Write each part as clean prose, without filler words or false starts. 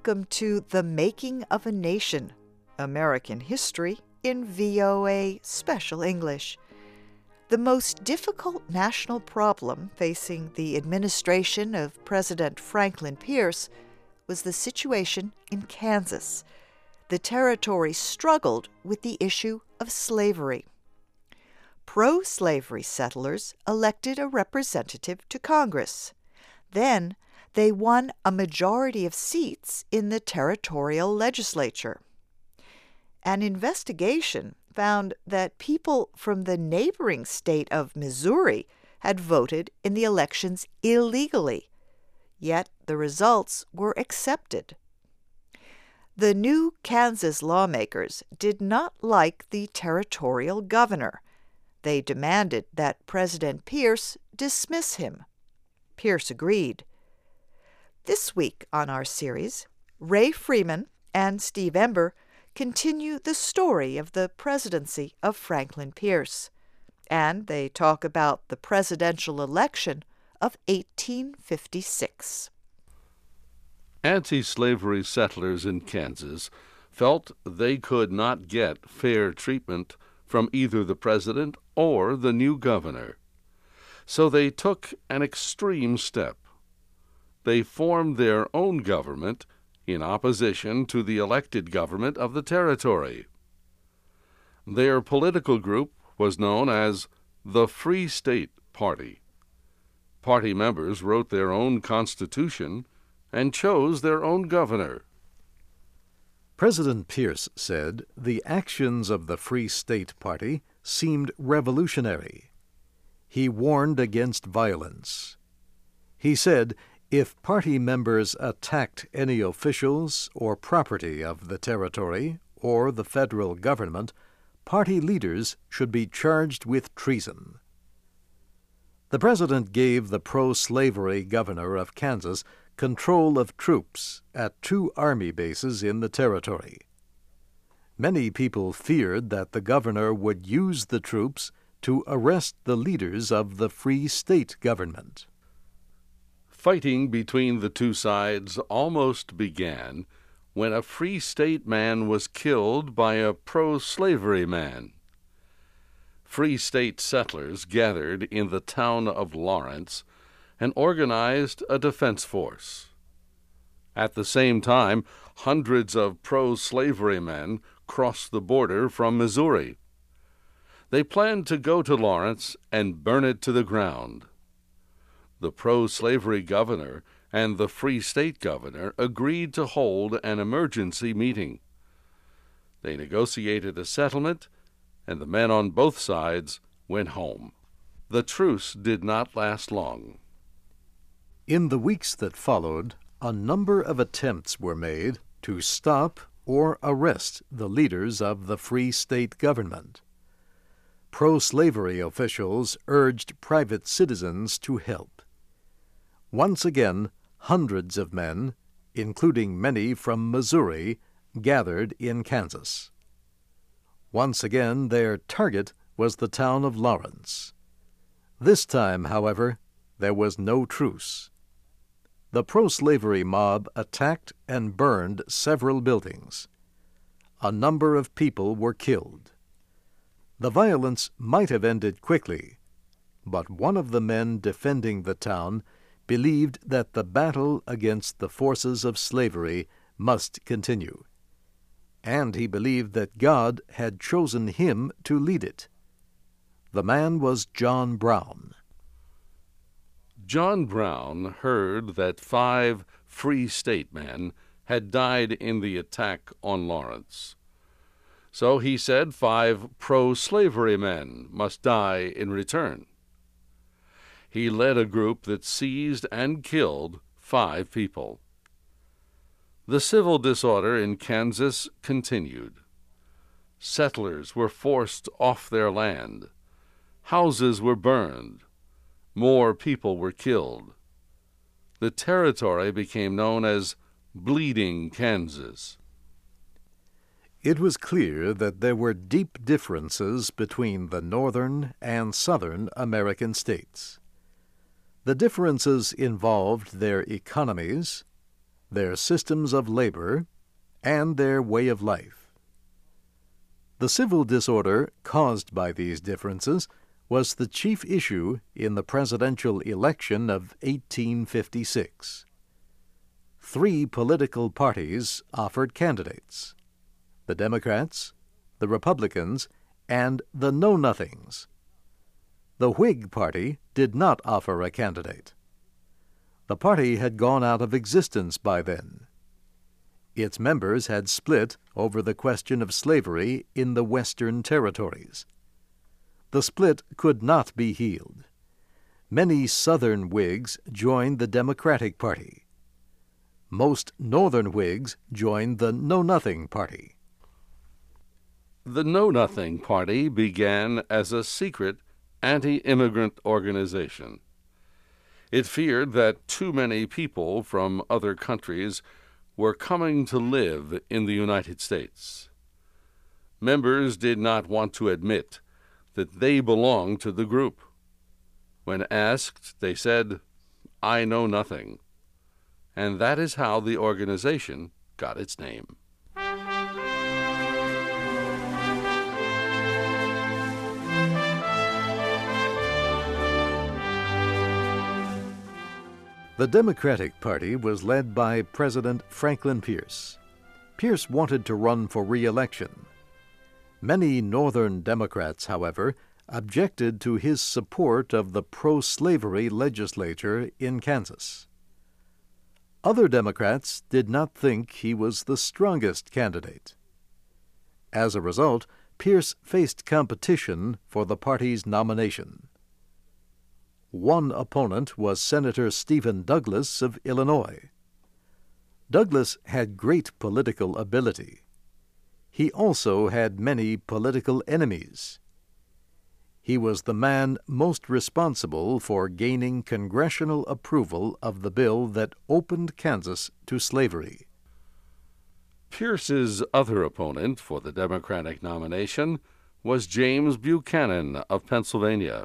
welcome to The Making of a Nation, American History in VOA Special English. The most difficult national problem facing the administration of President Franklin Pierce was the situation in Kansas. The territory struggled with the issue of slavery. Pro-slavery settlers elected a representative to Congress. Then, they won a majority of seats in the territorial legislature. An investigation found that people from the neighboring state of Missouri had voted in the elections illegally, yet the results were accepted. The new Kansas lawmakers did not like the territorial governor. They demanded that President Pierce dismiss him. Pierce agreed. This week on our series, Ray Freeman and Steve Ember continue the story of the presidency of Franklin Pierce, and they talk about the presidential election of 1856. Anti-slavery settlers in Kansas felt they could not get fair treatment from either the president or the new governor. So they took an extreme step. They formed their own government in opposition to the elected government of the territory. Their political group was known as the Free State Party. Party members wrote their own constitution and chose their own governor. President Pierce said the actions of the Free State Party seemed revolutionary. He warned against violence. He said if party members attacked any officials or property of the territory or the federal government, party leaders should be charged with treason. The president gave the pro-slavery governor of Kansas control of troops at 2 army bases in the territory. Many people feared that the governor would use the troops to arrest the leaders of the Free State government. Fighting between the two sides almost began when a Free State man was killed by a pro-slavery man. Free State settlers gathered in the town of Lawrence and organized a defense force. At the same time, hundreds of pro-slavery men crossed the border from Missouri. They planned to go to Lawrence and burn it to the ground. The pro-slavery governor and the Free State governor agreed to hold an emergency meeting. They negotiated a settlement, and the men on both sides went home. The truce did not last long. In the weeks that followed, a number of attempts were made to stop or arrest the leaders of the Free State government. Pro-slavery officials urged private citizens to help. Once again, hundreds of men, including many from Missouri, gathered in Kansas. Once again, their target was the town of Lawrence. This time, however, there was no truce. The pro-slavery mob attacked and burned several buildings. A number of people were killed. The violence might have ended quickly, but one of the men defending the town believed that the battle against the forces of slavery must continue, and he believed that God had chosen him to lead it. The man was John Brown. John Brown heard that 5 Free State men had died in the attack on Lawrence. So he said 5 pro-slavery men must die in return. He led a group that seized and killed 5 people. The civil disorder in Kansas continued. Settlers were forced off their land. Houses were burned. More people were killed. The territory became known as Bleeding Kansas. It was clear that there were deep differences between the northern and southern American states. The differences involved their economies, their systems of labor, and their way of life. The civil disorder caused by these differences was the chief issue in the presidential election of 1856. 3 political parties offered candidates: the Democrats, the Republicans, and the Know-Nothings. The Whig Party did not offer a candidate. The party had gone out of existence by then. Its members had split over the question of slavery in the Western Territories. The split could not be healed. Many Southern Whigs joined the Democratic Party. Most Northern Whigs joined the Know-Nothing Party. The Know-Nothing Party began as a secret anti-immigrant organization. It feared that too many people from other countries were coming to live in the United States. Members did not want to admit that they belonged to the group. When asked, they said, "I know nothing." And that is how the organization got its name. The Democratic Party was led by President Franklin Pierce. Pierce wanted to run for re-election. Many Northern Democrats, however, objected to his support of the pro-slavery legislature in Kansas. Other Democrats did not think he was the strongest candidate. As a result, Pierce faced competition for the party's nomination. One opponent was Senator Stephen Douglas of Illinois. Douglas had great political ability. He also had many political enemies. He was the man most responsible for gaining congressional approval of the bill that opened Kansas to slavery. Pierce's other opponent for the Democratic nomination was James Buchanan of Pennsylvania.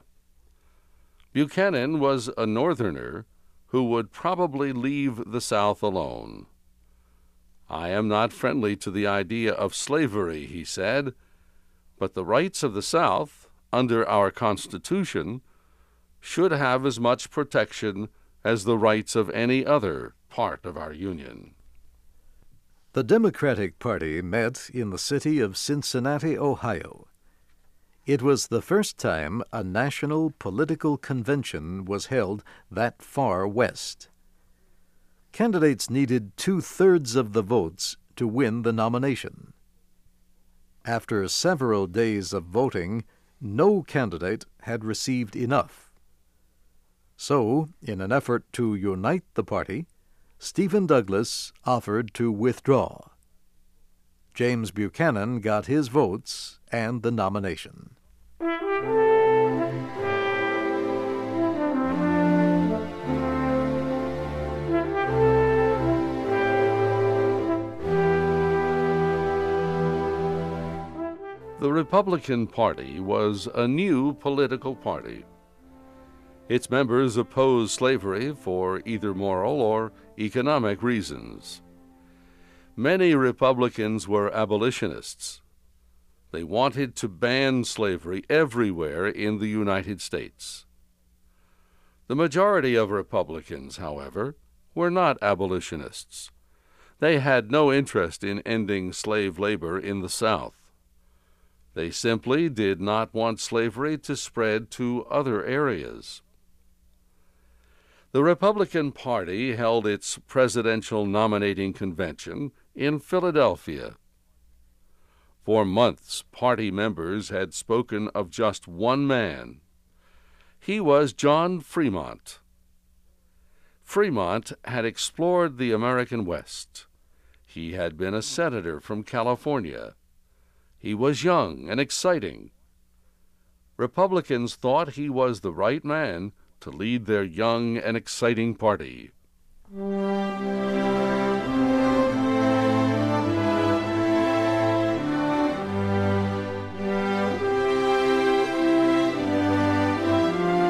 Buchanan was a Northerner who would probably leave the South alone. "I am not friendly to the idea of slavery," he said, "but the rights of the South, under our Constitution, should have as much protection as the rights of any other part of our Union." The Democratic Party met in the city of Cincinnati, Ohio. It was the first time a national political convention was held that far west. Candidates needed 2/3 of the votes to win the nomination. After several days of voting, no candidate had received enough. So, in an effort to unite the party, Stephen Douglas offered to withdraw. James Buchanan got his votes and the nomination. The Republican Party was a new political party. Its members opposed slavery for either moral or economic reasons. Many Republicans were abolitionists. They wanted to ban slavery everywhere in the United States. The majority of Republicans, however, were not abolitionists. They had no interest in ending slave labor in the South. They simply did not want slavery to spread to other areas. The Republican Party held its presidential nominating convention in Philadelphia. For months, party members had spoken of just one man. He was John Fremont. Fremont had explored the American West. He had been a senator from California. He was young and exciting. Republicans thought he was the right man to lead their young and exciting party.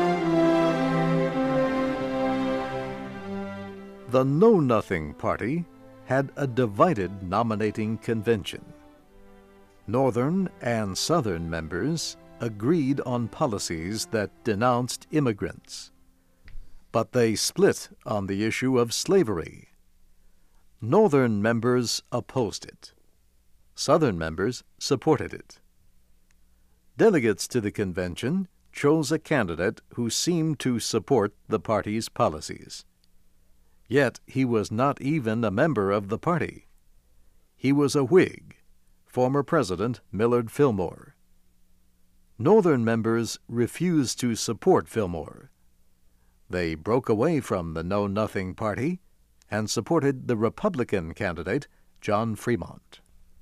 The Know-Nothing Party had a divided nominating convention. Northern and Southern members agreed on policies that denounced immigrants, but they split on the issue of slavery. Northern members opposed it. Southern members supported it. Delegates to the convention chose a candidate who seemed to support the party's policies. Yet he was not even a member of the party. He was a Whig, former President Millard Fillmore. Northern members refused to support Fillmore. They broke away from the Know Nothing Party and supported the Republican candidate, John Fremont.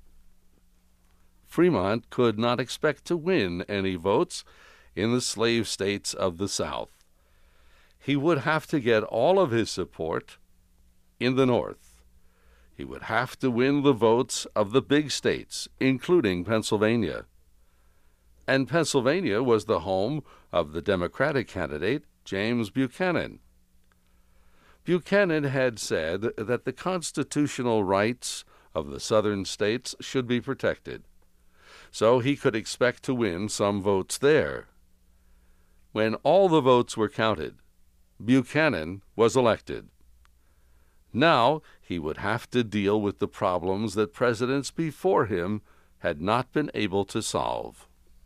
Fremont could not expect to win any votes in the slave states of the South. He would have to get all of his support in the North. He would have to win the votes of the big states, including Pennsylvania. And Pennsylvania was the home of the Democratic candidate, James Buchanan. Buchanan had said that the constitutional rights of the southern states should be protected, so he could expect to win some votes there. When all the votes were counted, Buchanan was elected. Now he would have to deal with the problems that presidents before him had not been able to solve.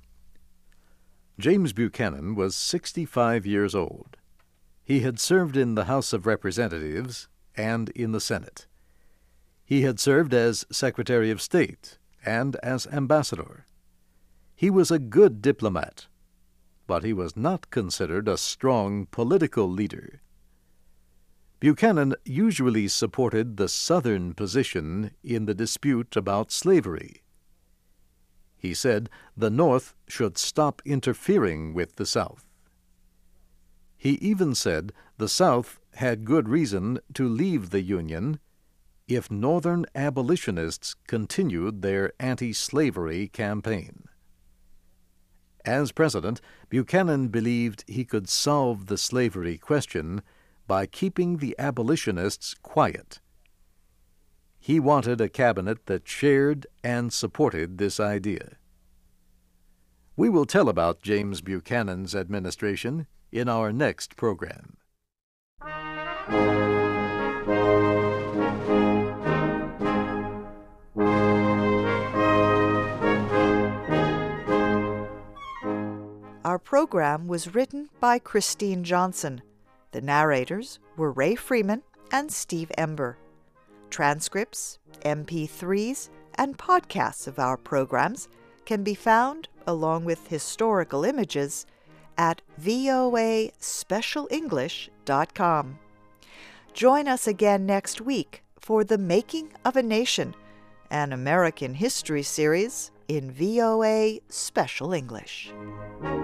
James Buchanan was 65 years old. He had served in the House of Representatives and in the Senate. He had served as Secretary of State and as ambassador. He was a good diplomat, but he was not considered a strong political leader. Buchanan usually supported the Southern position in the dispute about slavery. He said the North should stop interfering with the South. He even said the South had good reason to leave the Union if Northern abolitionists continued their anti-slavery campaign. As president, Buchanan believed he could solve the slavery question by keeping the abolitionists quiet. He wanted a cabinet that shared and supported this idea. We will tell about James Buchanan's administration in our next program. Our program was written by Christine Johnson. The narrators were Ray Freeman and Steve Ember. Transcripts, MP3s, and podcasts of our programs can be found, along with historical images, at voaspecialenglish.com. Join us again next week for The Making of a Nation, an American history series in VOA Special English.